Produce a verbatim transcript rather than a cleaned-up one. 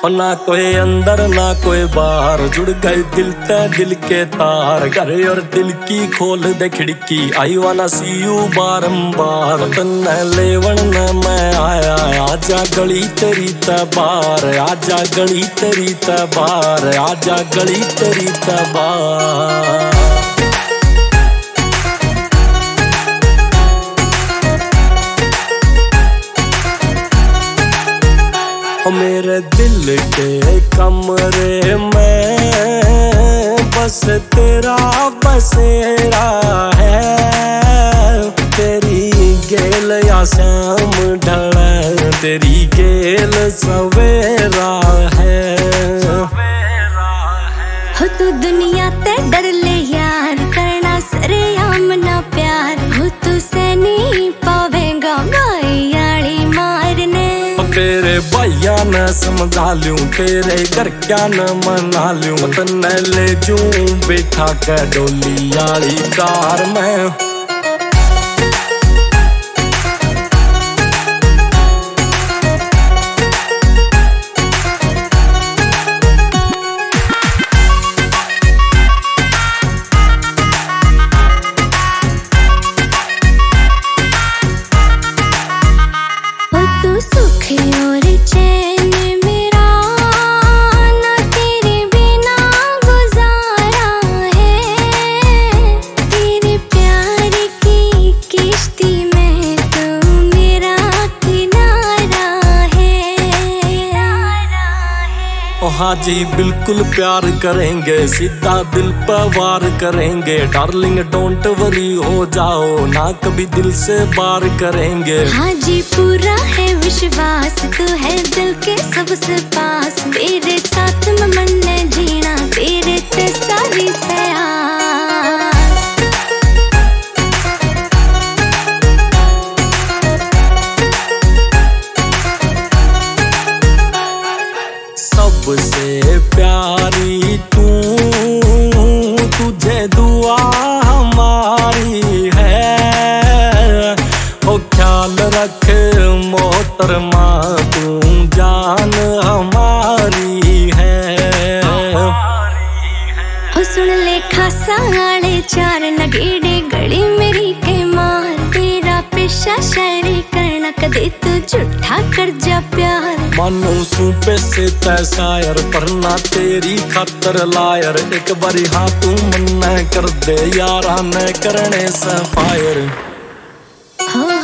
और ना कोई अंदर ना कोई बाहर, जुड़ गए दिल ते दिल के तार। घर और दिल की खोल दे खिड़की, आई वाना सी यू बारंबार। तन्ने लेवन न मैं आया, आजा गली तेरी तबार, आजा गली तेरी तबार, आजा गली तेरी तबार। मेरे दिल के कमरे में बस तेरा बसेरा है। तेरी गेल या शाम ढले, तेरी गेल सवेरा है। हो तू दुनिया ते डर ले यार, करना सरेआम ना प्यार। हो तू से नहीं पावेगा भाई यारी मारने। तेरे भैया न समझा लूं, तेरे घर क्या न मना लूं। तन्ने ले जूं बैठा के डोली आली कार में। हाँ जी बिल्कुल प्यार करेंगे, सीधा दिल पर वार करेंगे। डार्लिंग डोंट वरी हो जाओ, ना कभी दिल से बार करेंगे। हाँ जी पूरा है विश्वास, तू है दिल के सबसे पास। मेरे साथ में मन जीना, तेरे ते सारी सयास। सबसे प्यारी तू, तुझे दुआ हमारी है। ओ ख्याल रख मोहतरमा, तू जान हमारी है। ओ सुन ले खासा आले चार, नगेड़े गली मेरी के मार। तेरा पेशा शायरी करना, कदे तू झूठा कर जा प्यार। मानू सूपे से तय शायर, पर ना तेरी खातर लायर। एक बारी हाँ तू मन कर दे यारा, न करने से फायर। हो